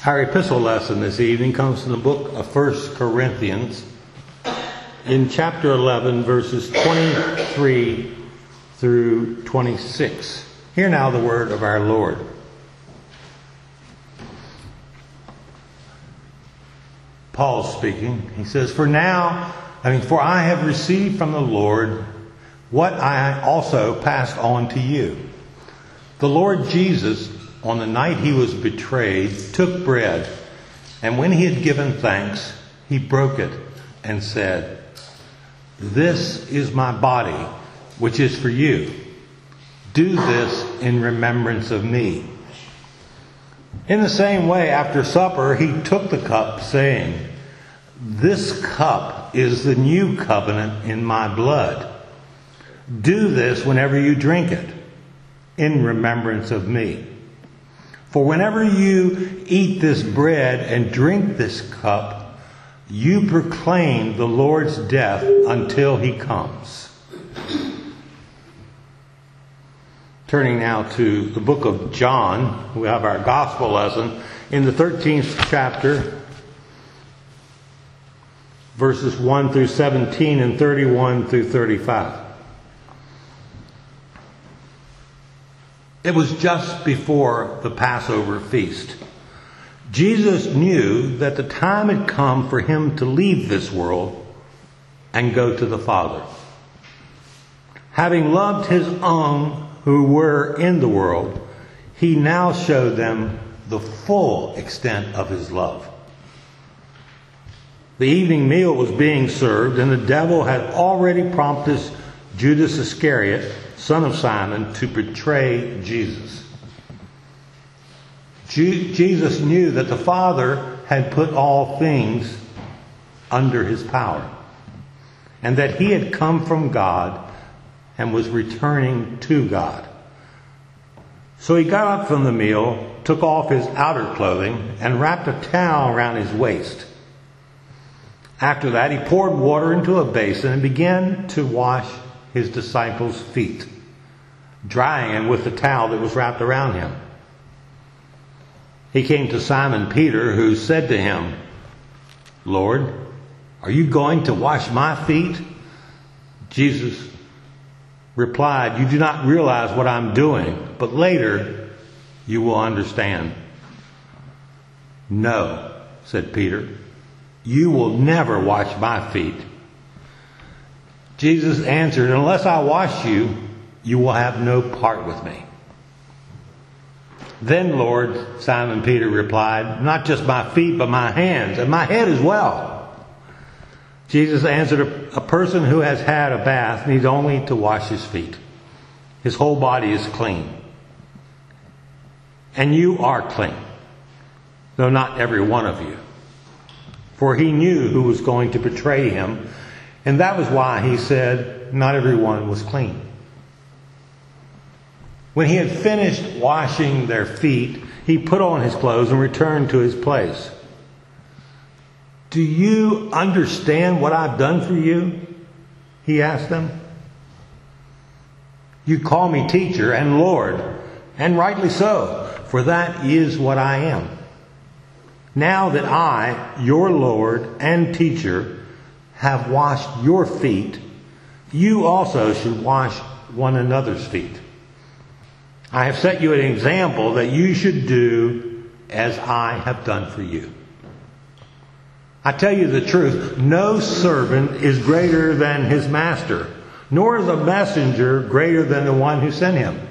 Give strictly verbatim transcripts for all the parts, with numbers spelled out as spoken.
Our epistle lesson this evening comes from the book of First Corinthians in chapter eleven, verses twenty-three through twenty-six. Hear now the word of our Lord. Paul speaking, he says, For now, I mean, for I have received from the Lord what I also passed on to you. The Lord Jesus, on the night he was betrayed, took bread, and when he had given thanks, he broke it and said, This is my body, which is for you. Do this in remembrance of me. In the same way, after supper, he took the cup, saying, This cup is the new covenant in my blood. Do this whenever you drink it, in remembrance of me. For whenever you eat this bread and drink this cup, you proclaim the Lord's death until he comes. Turning now to the book of John, we have our gospel lesson in the thirteenth chapter, verses one through seventeen and thirty-one through thirty-five. It was just before the Passover feast. Jesus knew that the time had come for him to leave this world and go to the Father. Having loved his own who were in the world, he now showed them the full extent of his love. The evening meal was being served, and the devil had already prompted Judas Iscariot, son of Simon, to betray Jesus. Je- Jesus knew that the Father had put all things under his power, and that he had come from God and was returning to God. So he got up from the meal, took off his outer clothing, and wrapped a towel around his waist. After that, he poured water into a basin and began to wash his disciples' feet, drying them with the towel that was wrapped around him. He came to Simon Peter, who said to him, Lord, are you going to wash my feet? Jesus replied, You do not realize what I'm doing, but later you will understand. No, said Peter, you will never wash my feet. Jesus answered, Unless I wash you, you will have no part with me. Then, Lord, Simon Peter replied, Not just my feet, but my hands and my head as well. Jesus answered, A, a person who has had a bath needs only to wash his feet. His whole body is clean. And you are clean, though not every one of you. For he knew who was going to betray him, and that was why he said, Not everyone was clean. When he had finished washing their feet, he put on his clothes and returned to his place. Do you understand what I've done for you? He asked them. You call me teacher and Lord, and rightly so, for that is what I am. Now that I, your Lord and teacher, have washed your feet, you also should wash one another's feet. I have set you an example that you should do as I have done for you. I tell you the truth, no servant is greater than his master, nor is a messenger greater than the one who sent him.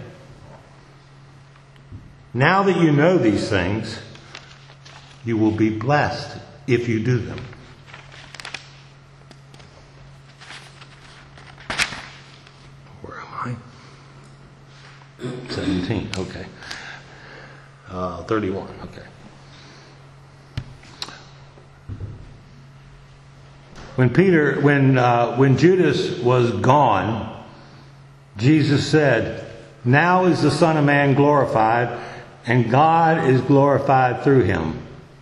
Now that you know these things, you will be blessed if you do them. Where am I? seventeen, okay. Uh, thirty-one, okay. When Peter, when uh, when Judas was gone, Jesus said, Now is the Son of Man glorified, and God is glorified through him.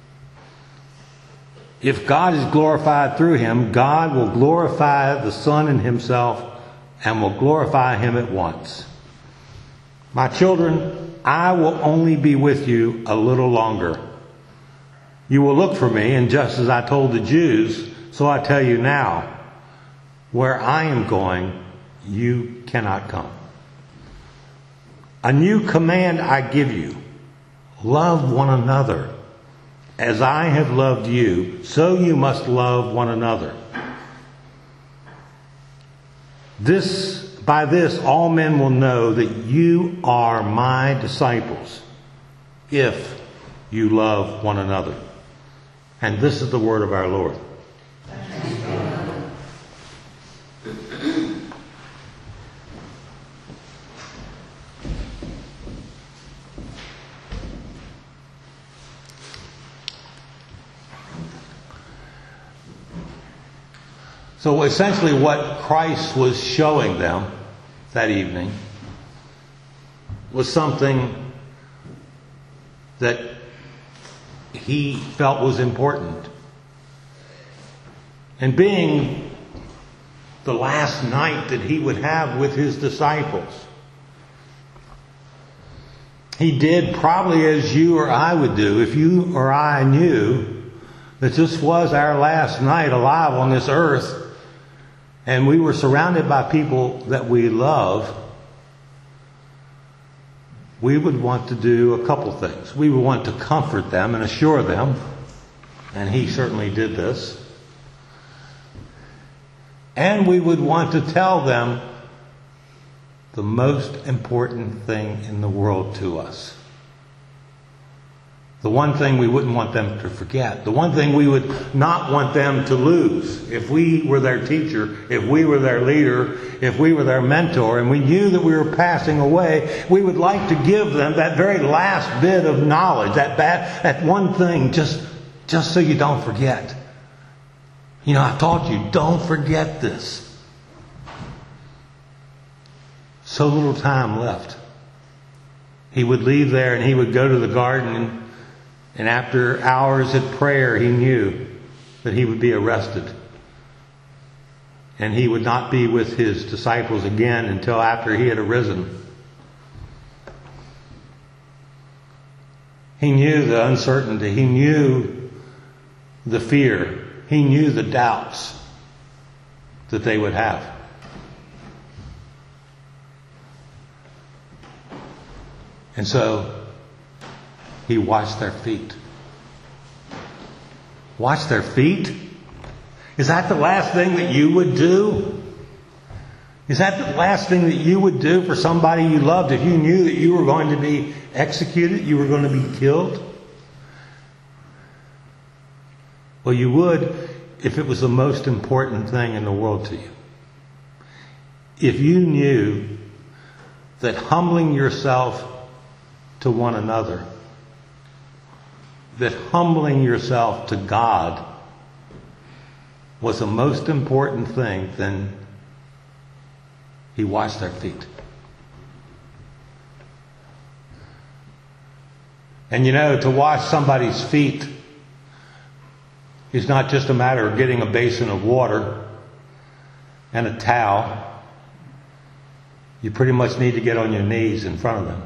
If God is glorified through him, God will glorify the Son in himself and will glorify him at once. My children, I will only be with you a little longer. You will look for me, and just as I told the Jews, so I tell you now, where I am going, you cannot come. A new command I give you, love one another. As I have loved you, so you must love one another. This, by this, all men will know that you are my disciples, if you love one another. And this is the word of our Lord. So essentially what Christ was showing them that evening was something that he felt was important. And being the last night that he would have with his disciples, he did probably as you or I would do if you or I knew that this was our last night alive on this earth. And we were surrounded by people that we love. We would want to do a couple things. We would want to comfort them and assure them, and he certainly did this. And we would want to tell them the most important thing in the world to us. The one thing we wouldn't want them to forget. The one thing we would not want them to lose. If we were their teacher, if we were their leader, if we were their mentor, and we knew that we were passing away, we would like to give them that very last bit of knowledge, that bad, that one thing, just, just so you don't forget. You know, I taught you, don't forget this. So little time left. He would leave there and he would go to the garden, and And after hours of prayer, he knew that he would be arrested. And he would not be with his disciples again until after he had arisen. He knew the uncertainty. He knew the fear. He knew the doubts that they would have. And so he washed their feet. Wash their feet? Is that the last thing that you would do? Is that the last thing that you would do for somebody you loved if you knew that you were going to be executed, you were going to be killed? Well, you would if it was the most important thing in the world to you. If you knew that humbling yourself to one another, that humbling yourself to God was the most important thing, then he washed their feet. And you know, to wash somebody's feet is not just a matter of getting a basin of water and a towel. You pretty much need to get on your knees in front of them.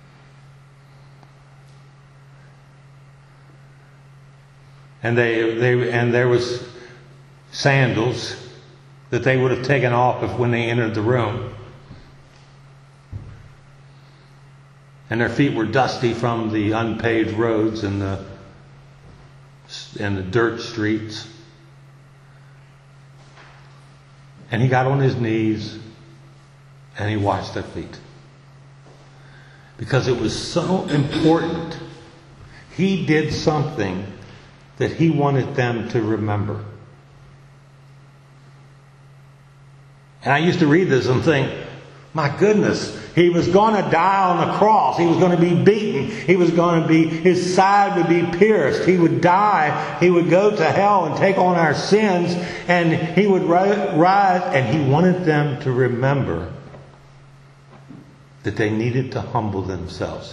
And they, they, and there was sandals that they would have taken off if when they entered the room. And their feet were dusty from the unpaved roads and the, and the dirt streets. And he got on his knees and he washed their feet. Because it was so important. He did something that he wanted them to remember. And I used to read this and think, my goodness, he was going to die on the cross. He was going to be beaten. He was going to be, his side would be pierced. He would die. He would go to hell and take on our sins. And he would rise. And he wanted them to remember that they needed to humble themselves.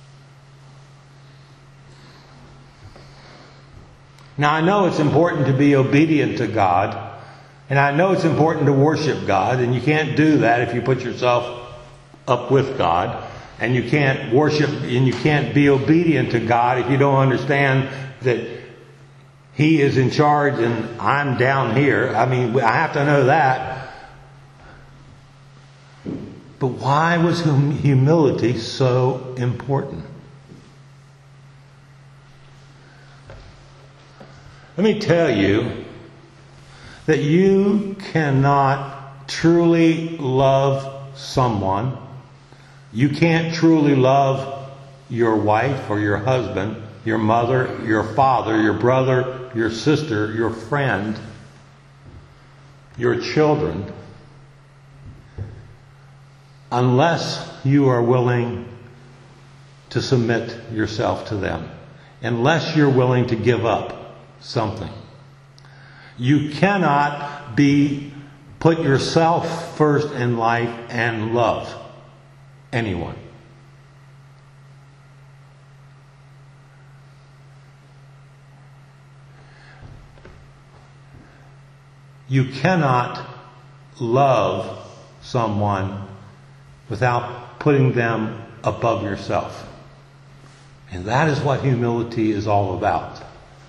Now, I know it's important to be obedient to God. And I know it's important to worship God. And you can't do that if you put yourself up with God. And you can't worship and you can't be obedient to God if you don't understand that He is in charge and I'm down here. I mean, I have to know that. But why was hum- humility so important? Let me tell you that you cannot truly love someone. You can't truly love your wife or your husband, your mother, your father, your brother, your sister, your friend, your children, unless you are willing to submit yourself to them, unless you're willing to give up something. You cannot be put yourself first in life and love anyone. You cannot love someone without putting them above yourself. And that is what humility is all about.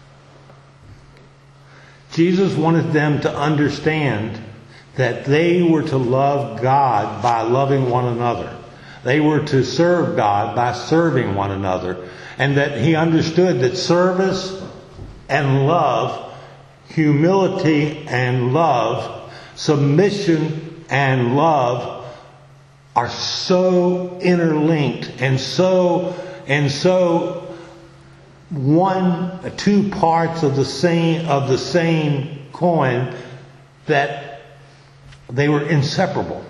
Jesus wanted them to understand that they were to love God by loving one another. They were to serve God by serving one another. And that he understood that service and love, humility and love, submission and love are so interlinked and so and so one, two parts of the same of the same coin that they were inseparable.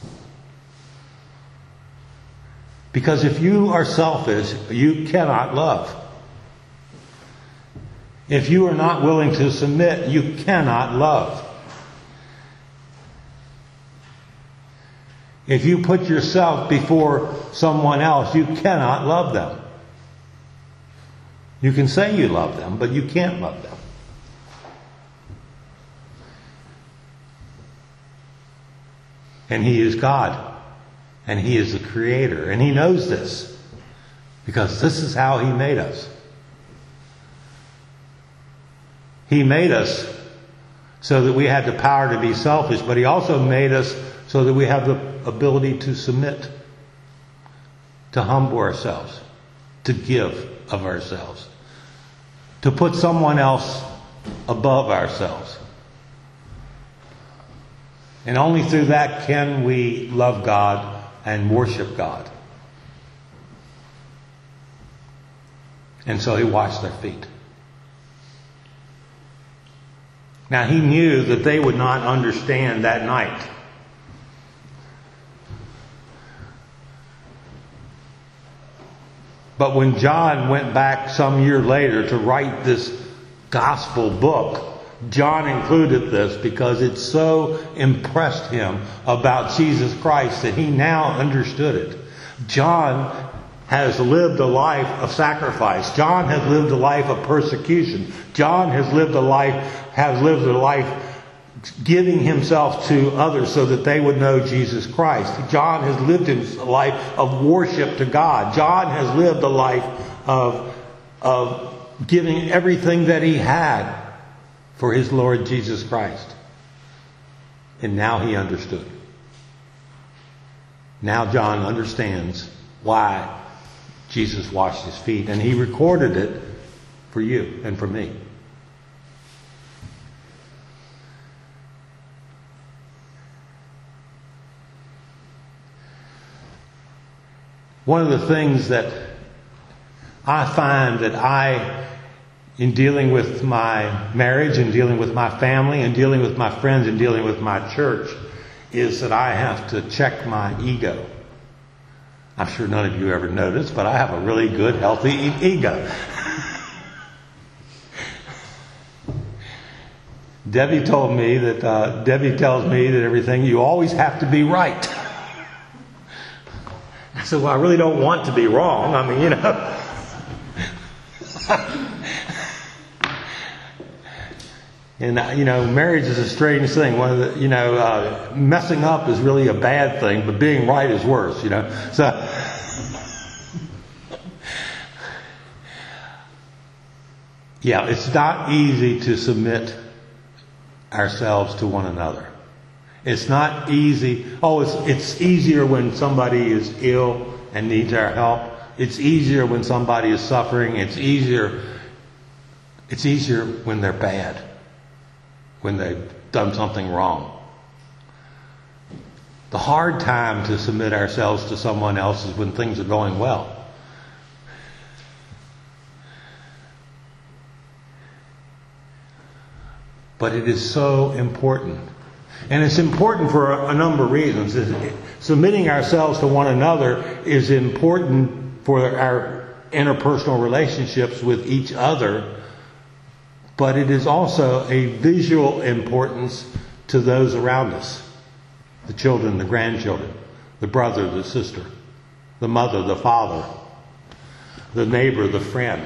Because if you are selfish, you cannot love. If you are not willing to submit, you cannot love. If you put yourself before someone else, you cannot love them. You can say you love them, but you can't love them. And He is God. And He is the Creator. And He knows this. Because this is how He made us. He made us so that we had the power to be selfish, but He also made us so that we have the ability to submit, to humble ourselves, to give of ourselves, to put someone else above ourselves. And only through that can we love God and worship God. And so He washed their feet. Now He knew that they would not understand that night. But when John went back some year later to write this gospel book, John included this because it so impressed him about Jesus Christ that he now understood it. John has lived a life of sacrifice. John has lived a life of persecution. John has lived a life, has lived a life giving himself to others so that they would know Jesus Christ. John has lived a life of worship to God. John has lived a life of, of giving everything that he had for his Lord Jesus Christ. And now he understood. Now John understands why Jesus washed his feet. And he recorded it for you and for me. One of the things that I find that I, in dealing with my marriage and dealing with my family and dealing with my friends and dealing with my church, is that I have to check my ego. I'm sure none of you ever noticed, but I have a really good, healthy e- ego. Debbie told me that, uh, Debbie tells me that everything, you always have to be right. I said, well, I really don't want to be wrong. I mean, you know. And, uh, you know, marriage is a strange thing. One of the, you know, uh, messing up is really a bad thing, but being right is worse, you know. So, Yeah, it's not easy to submit ourselves to one another. It's not easy. Oh, it's, it's easier when somebody is ill and needs our help. It's easier when somebody is suffering. It's easier, it's easier when they're bad, when they've done something wrong. The hard time to submit ourselves to someone else is when things are going well. But it is so important. And it's important for a, a number of reasons. Submitting ourselves to one another is important for our interpersonal relationships with each other. But it is also a visual importance to those around us. The children, the grandchildren, the brother, the sister, the mother, the father, the neighbor, the friend,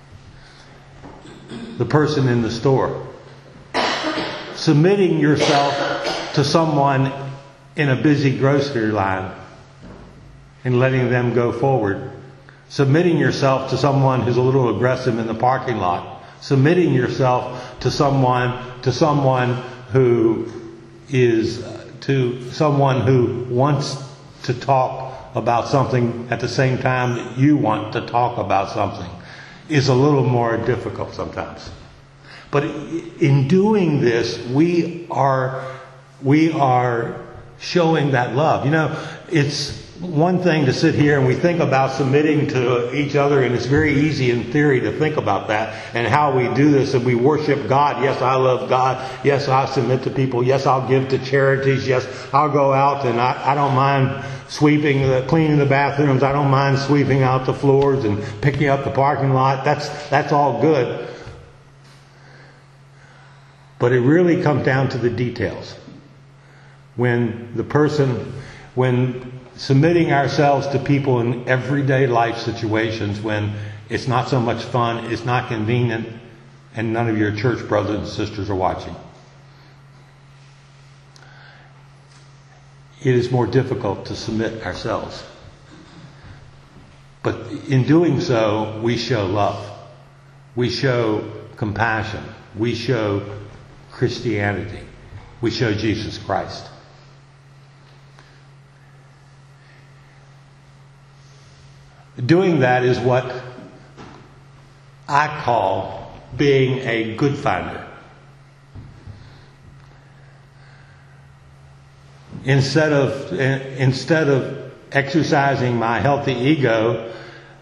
the person in the store. Submitting yourself to someone in a busy grocery line and letting them go forward. Submitting yourself to someone who's a little aggressive in the parking lot. Submitting yourself to someone to someone who is to someone who wants to talk about something at the same time that you want to talk about something is a little more difficult sometimes. But in doing this, we are we are showing that love. You know, it's one thing to sit here and we think about submitting to each other, and it's very easy in theory to think about that and how we do this, and we worship God. Yes, I love God. Yes, I submit to people. Yes, I'll give to charities. Yes, I'll go out and I, I don't mind sweeping, the, cleaning the bathrooms. I don't mind sweeping out the floors and picking up the parking lot. That's that's all good. But it really comes down to the details. When the person, when submitting ourselves to people in everyday life situations, when it's not so much fun, it's not convenient, and none of your church brothers and sisters are watching. It is more difficult to submit ourselves. But in doing so, we show love. We show compassion. We show Christianity. We show Jesus Christ. Doing that is what I call being a good finder. Instead of instead of exercising my healthy ego,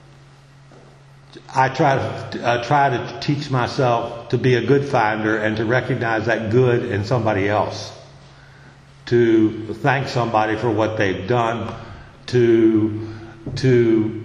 I try to uh, try to teach myself to be a good finder and to recognize that good in somebody else. To thank somebody for what they've done. To to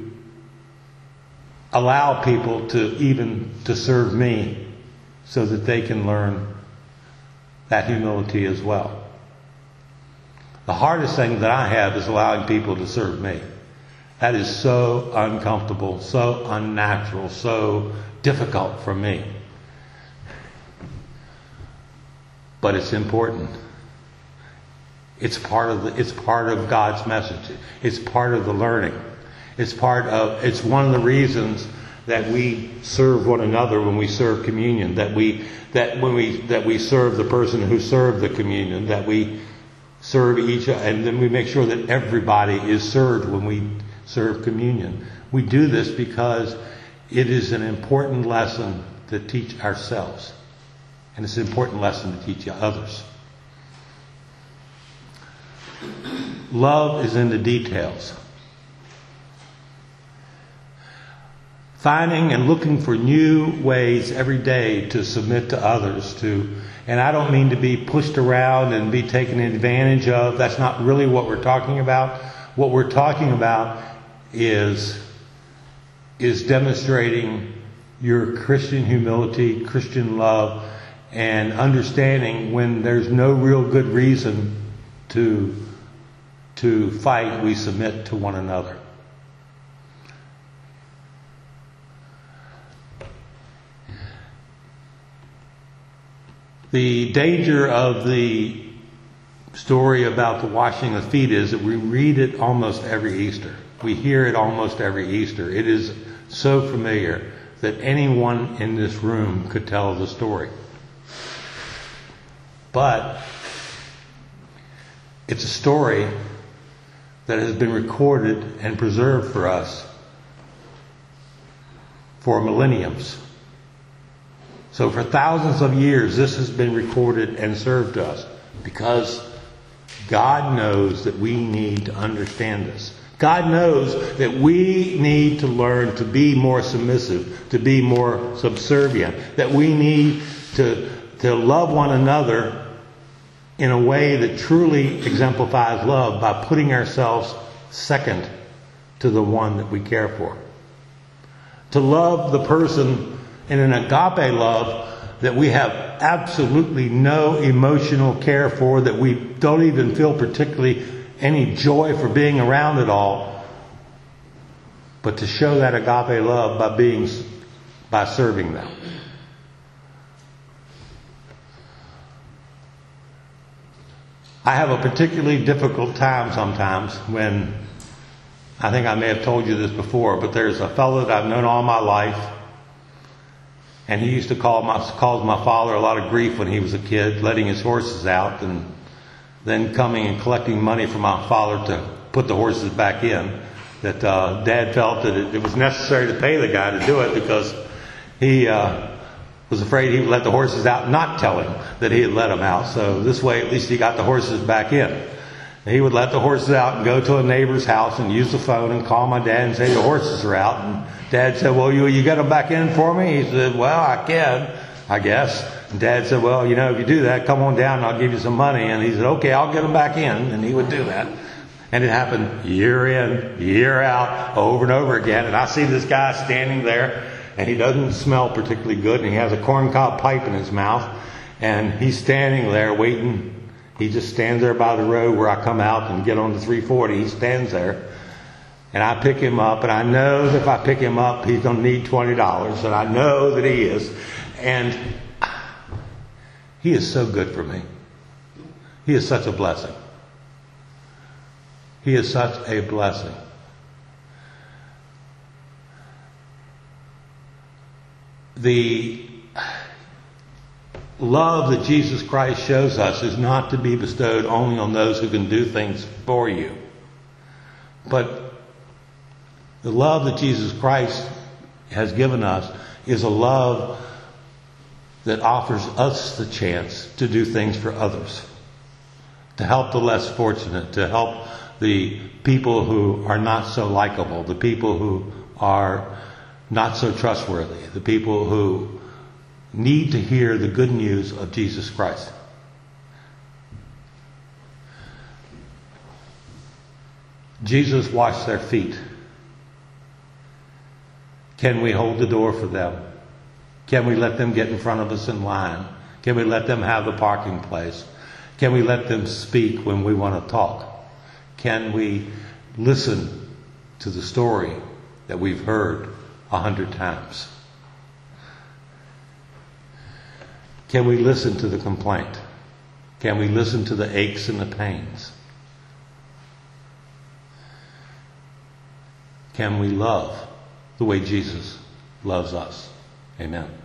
allow people to even to serve me so that they can learn that humility as well. The hardest thing that I have is allowing people to serve me. That is so uncomfortable, so unnatural, so difficult for me. But it's important. It's part of the, it's part of God's message. It's part of the learning. It's part of, it's one of the reasons that we serve one another when we serve communion, that we, that when we, that we serve the person who served the communion, that we serve each, and then we make sure that everybody is served when we serve communion. We do this because it is an important lesson to teach ourselves, and it's an important lesson to teach others. Love is in the details. Finding and looking for new ways every day to submit to others, to, and I don't mean to be pushed around and be taken advantage of. That's not really what we're talking about. What we're talking about is, is demonstrating your Christian humility, Christian love, and understanding when there's no real good reason to, to fight, we submit to one another. The danger of the story about the washing of feet is that we read it almost every Easter. We hear it almost every Easter. It is so familiar. that anyone in this room could tell the story. But it's a story that has been recorded and preserved for us for millenniums. So for thousands of years, this has been recorded and served to us because God knows that we need to understand this. God knows that we need to learn to be more submissive, to be more subservient, that we need to, to love one another in a way that truly exemplifies love by putting ourselves second to the one that we care for. To love the person in an agape love that we have absolutely no emotional care for, that we don't even feel particularly any joy for being around at all, but to show that agape love by being, by serving them. I have a particularly difficult time sometimes when, I think I may have told you this before, but there's a fellow that I've known all my life, and he used to call my, cause my father a lot of grief when he was a kid, letting his horses out and then coming and collecting money from my father to put the horses back in. That uh, Dad felt that it, it was necessary to pay the guy to do it because he uh, was afraid he would let the horses out and not tell him that he had let them out. So this way at least he got the horses back in. And he would let the horses out and go to a neighbor's house and use the phone and call my dad and say the horses are out. And Dad said, well, you, you get them back in for me? He said, well, I can, I guess. And Dad said, well, you know, if you do that, come on down and I'll give you some money. And he said, okay, I'll get them back in. And he would do that. And it happened year in, year out, over and over again. And I see this guy standing there, and he doesn't smell particularly good, and he has a corncob pipe in his mouth. And he's standing there waiting. He just stands there by the road where I come out and get on the three forty. He stands there. And I pick him up, and I know that if I pick him up, he's going to need twenty dollars. And I know that he is. And he is so good for me. He is such a blessing. He is such a blessing. The love that Jesus Christ shows us is not to be bestowed only on those who can do things for you. But the love that Jesus Christ has given us is a love that offers us the chance to do things for others, to help the less fortunate, to help the people who are not so likable, the people who are not so trustworthy, the people who need to hear the good news of Jesus Christ. Jesus washed their feet. Can we hold the door for them? Can we let them get in front of us in line? Can we let them have the parking place? Can we let them speak when we want to talk? Can we listen to the story that we've heard a hundred times? Can we listen to the complaint? Can we listen to the aches and the pains? Can we love the way Jesus loves us? Amen.